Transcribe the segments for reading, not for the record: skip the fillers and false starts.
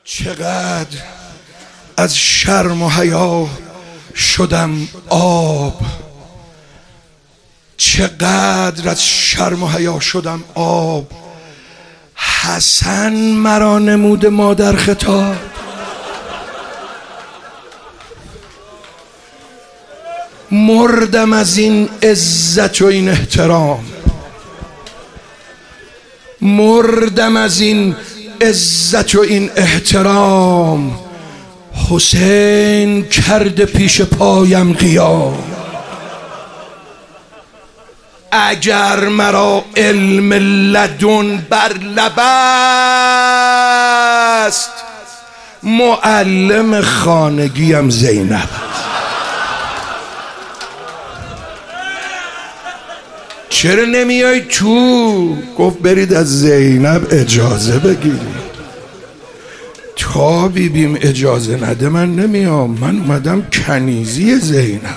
چقدر از شرم و حیا شدم آب، چقدر از شرم و حیا شدم آب. حسن مرا نمود مادر خطاب، مردم از این عزت و این احترام، مردم از این عزت و این احترام. حسین کرده پیش پایم قیام، اگر مرا علم لدن بر لب است، معلم خانگیم زینب. چرا نمیای تو؟ گفت برید از زینب اجازه بگیرید. تا بیبیم اجازه نده من نمیام، من اومدم کنیزی زینب.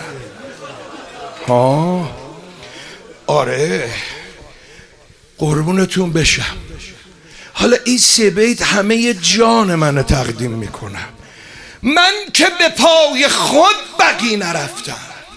ها آره قربونتون بشم. حالا این سه بیت همه جان من تقدیم میکنم. من که به پای خود بقی نرفتم،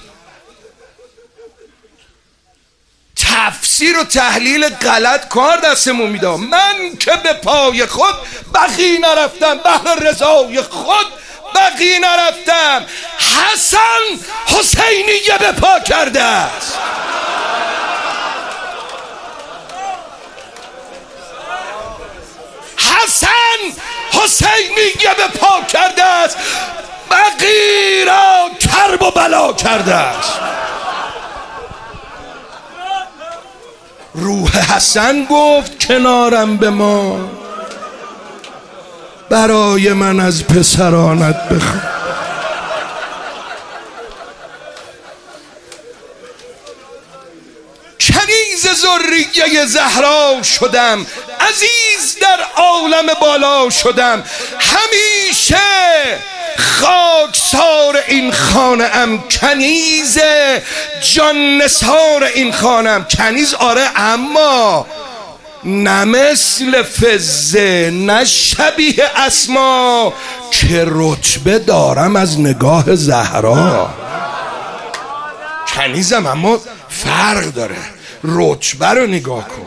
تفسیر و تحلیل غلط کار دستمون میدم. من که به پای خود بقی نرفتم، بهر رضای خود بقی نرفتم. حسن حسینیه به پا کرده است، حسن حسینیه به پا کرده است، بقی را کرب و بلا کرده است. روح حسن گفت کنارم به ما، برای من از پسرانت بخواه. کنیز ذریه زهرا شدم، عزیز در عالم بالا شدم. همیشه خاکسار این خانه ام، کنیز جان نثار این خانم. کنیز آره، اما نه مثل فزه، نه شبیه اسما که رتبه دارم از نگاه زهرا. کنیزم اما فرق داره، رتبه رو نگاه کن.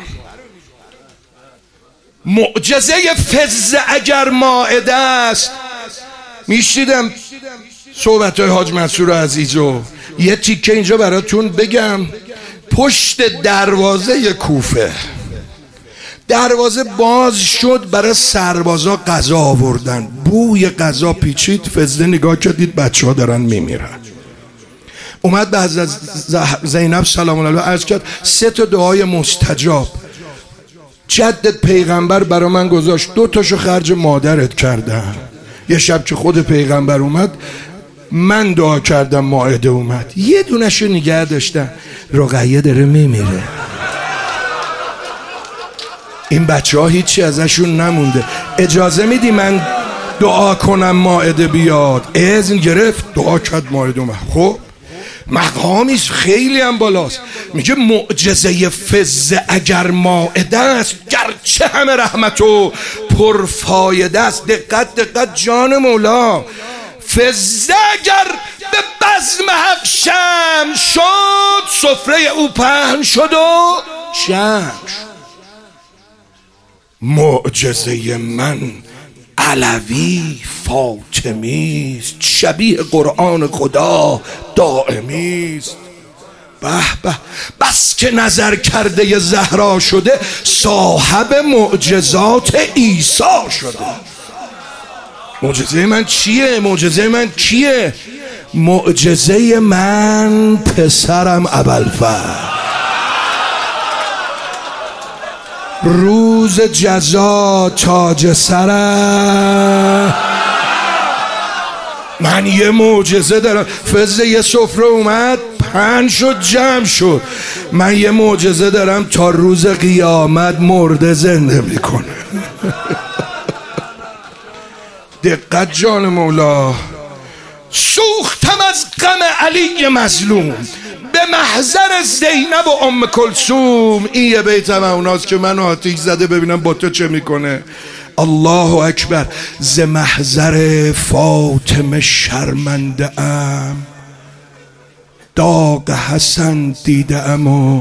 معجزه فزه اگر مائده است، میشیدم صحبتهای حاج منصور عزیزو، یه تیکه اینجا براتون بگم. پشت دروازه کوفه دروازه باز شد، برای سربازا غذا آوردن، بوی غذا پیچید. فزده نگاه کردید بچه ها دارن میمیرن. اومد به حضرت زینب سلام الله عرض کرد 3 تا دعای مستجاب جدت پیغمبر برا من گذاشت، 2 تاشو خرج مادرت کردم. یه شب که خود پیغمبر اومد من دعا کردم، مائده اومد، 1 دونشو نگه داشتم. رقیه داره میمیره، این بچه ها هیچی ازشون نمونده. اجازه میدی من دعا کنم مائده بیاد؟ اذن گرفت، دعا کرد، مائده اومد. خب مقامیش خیلی هم بالاست. میگه معجزه فزه اگر مائده است، گرچه همه رحمت و پرفایده است. دقت جان مولا. فزه اگر به بزم حق شمع شد، سفره او پهن شد و شمع شد. معجزه من علوی فاطمی است، شبیه قرآن خدا دائمی است. به به، بس که نظر کرده زهرا شده، صاحب معجزات عیسی شده. معجزه من چیه؟ معجزه من کیه؟ معجزه من پسرم ابوالفضل. روز جزا تاج سرم. من یه معجزه دارم. فزه یه سفره اومد پهن شد جمع شد. من یه معجزه دارم، تا روز قیامت مرده زنده میکنه. دقت جان مولا. سوختم از غم علی مظلوم، به محضر زینب و ام کلثوم. این یه بیت هم اوناست که منو آتیش زده، ببینم با تو چه میکنه. الله اکبر. ز محضر فاطمه شرمنده ام، داغ حسن دیده ام و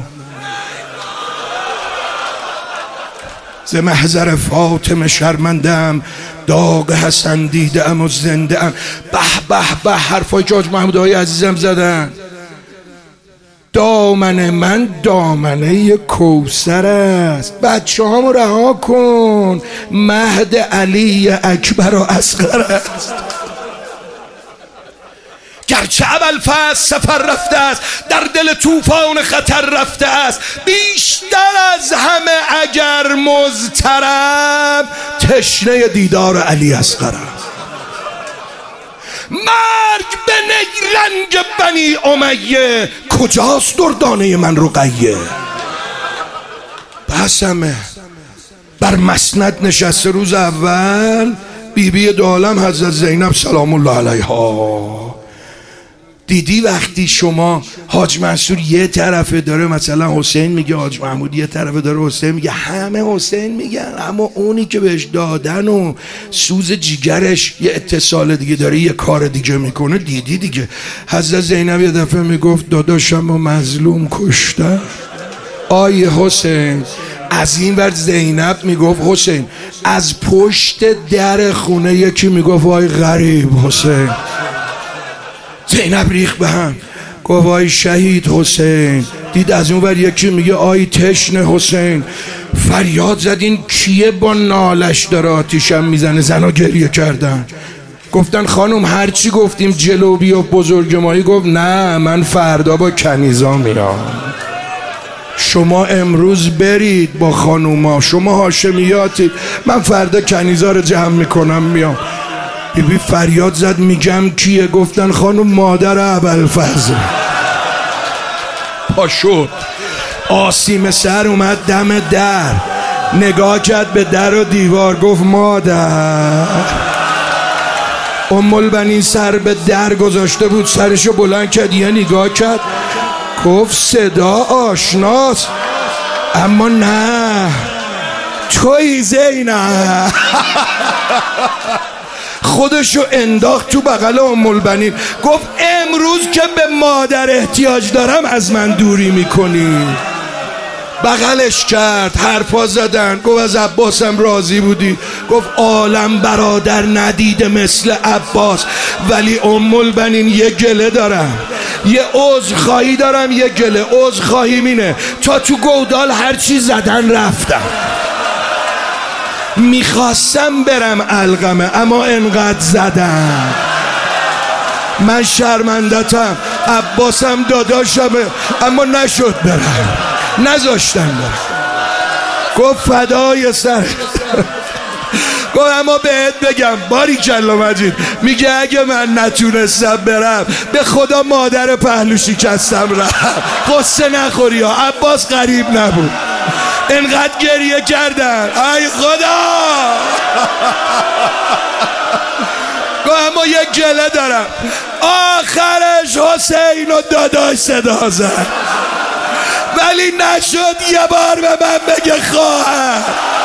ز محضر فاطمه شرمندم، داغ حسن دیده ام و زنده ام. به به به، حرفای حاج محمود آقای عزیزم زدن. دامن من دامنه کوثر است، بچه هامو رها کن، مهد علی اکبر و اصغر است. گرچه ابوالفضل سفر رفته است، در دل طوفان خطر رفته است، بیشتر از همه اگر مضطرب، تشنه دیدار علی اصغر است. مرگ به نیرنگ بنی امیه، کجاست دردانه من رقیه. بسمه بر مسند نشسته روز اول، بیبی دو عالم حضرت زینب سلام الله علیها. دیدی وقتی شما حاج منصور یه طرفه داره مثلا حسین میگه، حاج محمود یه طرفه داره حسین میگه، همه حسین میگن، اما اونی که بهش دادن و سوز جیگرش یه اتصال دیگه داره، یه کار دیگه میکنه. دیدی دیگه حضرت زینب یه دفعه میگفت داداشم و مظلوم کشتن. آی حسین، از این ور زینب میگفت حسین، از پشت در خونه یکی میگفت آی غریب حسین. زینب ریخ به هم، گفت آی شهید حسین. دید از اون ور یکی میگه آی تشنه حسین. فریاد زد این کیه با نالش داره آتیشم میزنه؟ زنا گریه کردن. گفتن خانم هرچی گفتیم جلوبی و بزرگمایی. گفت نه، من فردا با کنیزا میام، شما امروز برید با خانوما، شما هاشمیاتید، من فردا کنیزا رو جمع میکنم میام. بیبی فریاد زد میگم کیه؟ گفتن خانم مادر ابوالفضل. پا شد، آسیم سر اومد دم در، نگاه کرد به در و دیوار، گفت مادر. ام البنین سر به در گذاشته بود، سرشو بلند کرد، یه نگاه کرد، گفت صدا آشناست، اما نه توی زینب. خودشو انداخت تو بغل ام البنین، گفت امروز که به مادر احتیاج دارم از من دوری میکنی. بغلش کرد، حرفا زدن، گفت از عباسم راضی بودی؟ گفت عالم برادر ندیده مثل عباس، ولی ام البنین یه گله دارم، یه عذرخواهی دارم، یه گله. عذرخواهی مینه تا تو گودال هرچی زدن رفتم، میخواستم برم علقمه اما انقدر زدم، من شرمندتم، عباسم داداشمه اما نشد برم، نذاشتن برم. گفت فدای سر. گفت اما بهت بگم باریکلا مجید، میگه اگه من نتونستم برم به خدا مادر پهلو شکستم رفت. قصه نخوری ها، عباس غریب نبود. انقدر گریه کردن، ای خدا. گفت اما یک گله دارم. آخرش حسین و داداش صدا زد، ولی نشد یه بار به من بگه خواهر.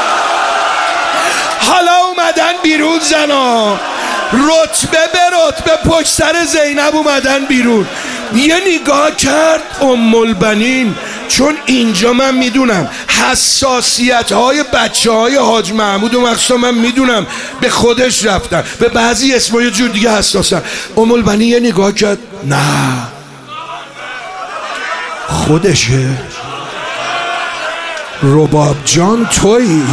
حالا اومدن بیرون زنا، رتبه به رتبه پشت سر زینب اومدن بیرون. یه نگاه کرد ام البنین، چون اینجا من میدونم حساسیت های بچه های حاج محمود و مخصوصا من میدونم به خودش رفتن، به بعضی اسمای یه جور دیگه حساسن. ام البنین یه نگاه کرد، نه خودشه. رباب جان تویی؟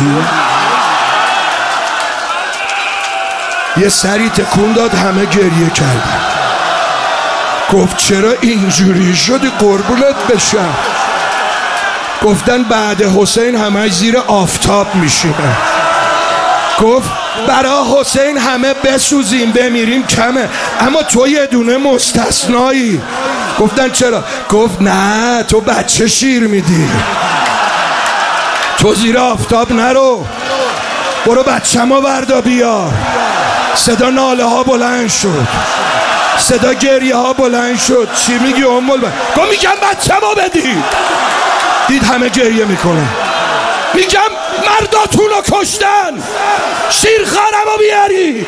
یه سری تکون داد، همه گریه کردن. گفت چرا اینجوری شدی قربونت بشم؟ گفتن بعد حسین همه زیر آفتاب میشینه. گفت برای حسین همه بسوزیم بمیریم کمه، اما تو یه دونه مستثنایی. گفتن چرا؟ گفت نه تو بچه شیر میدی، تو زیر آفتاب نرو، برو بچه‌مو وردا بیار. صدا ناله ها بلند شد، صدا گریه ها بلند شد. چی میگی ام البنین؟ گفت میگم بچه‌مو بدی. دید همه گریه میکنه، میگم من مرداتون رو کشتن، شیرخانم رو بیاری.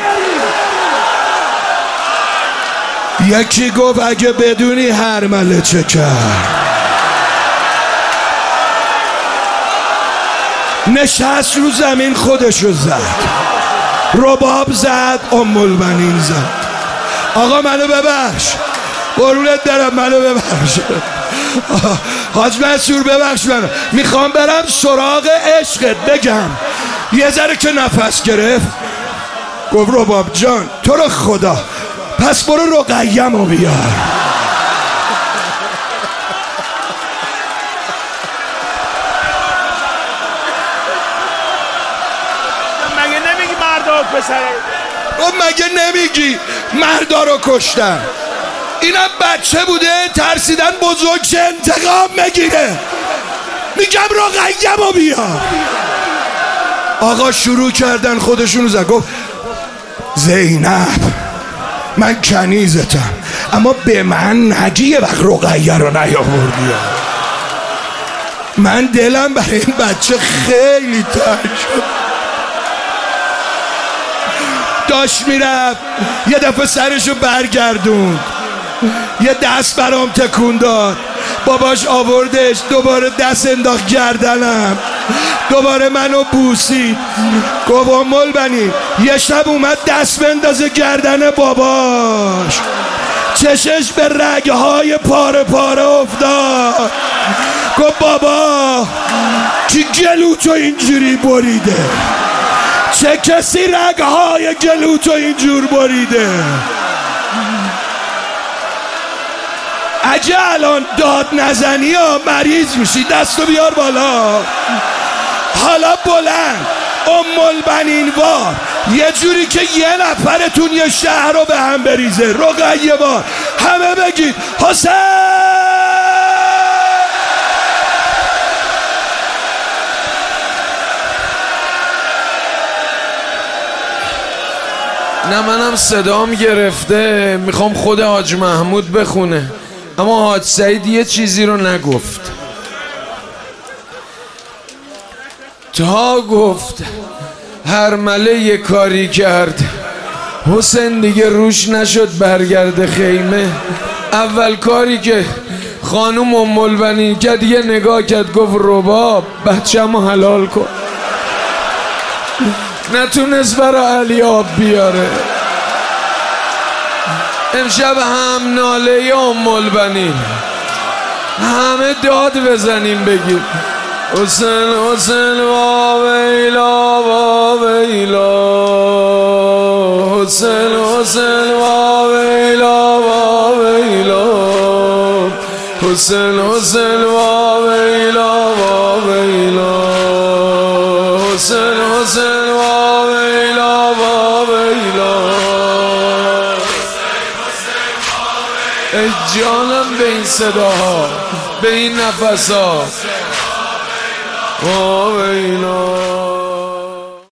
یکی گفت اگه بدونی هرمله چه کرد. نشست رو زمین خودشو زد، رباب زد، الم‌البنین زد. آقا منو ببخش، قربونت برم، منو ببخش. حاج منصور ببخش، منو میخوام برم سراغ عشقت. بگم یه ذره که نفس گرفت، گفت رباب جان تو رو خدا پس برو رقیم رو بیار. مگه نمیگی مردا و پسره؟ مگه نمیگی مردا رو کشتن؟ اینم بچه بوده ترسیدن بزرگ چه انتقام بگیره. میگم رقیم رو بیار. آقا شروع کردن خودشونو زد. گفت زینب من کنیزتم، اما به من نگی یه وقت رقیه رو نیاوردی. من دلم برای این بچه خیلی تنگ شد. داشت میرفت یه دفعه سرشو برگردوند، یه دست برام تکون داد، باباش آوردش، دوباره دست انداخت گردنم، دوباره منو بوسید. گفت الم‌البنین یه شب اومد دست بندازه گردن باباش، چشش به رگهای پاره پاره افتاد. گفت بابا کی گلوتو اینجوری بریده؟ چه کسی رگهای گلوتو اینجور بریده؟ اگه الان داد نزنی یا مریض میشی. دستو بیار بالا. حالا بلند الم‌البنین وار، یه جوری که یه نفرتون یه شهر رو به هم بریزه. رقیه وار، همه بگید حسین. نه منم صدام گرفته، میخوام خود حاج محمود بخونه، اما حاج سعید یه چیزی رو نگفت. تا گفت هرمله یه کاری کرد، حسین دیگه روش نشد برگرده خیمه. اول کاری که خانوم الم‌البنین کرد یه نگاه کرد، گفت رباب بچه‌مو حلال کن. نتونست برا علی آب بیاره. امشب هم ناله الم‌البنین، همه داد بزنیم بگیم حسین حسین وا ویلا وا ویلا، حسین حسین وا ویلا وا ویلا، حسین حسین وا ویلا وا ویلا، حسین حسین وا ویلا وا ویلا. ای جانم به این صداها، به این نفسها. وا ویلا.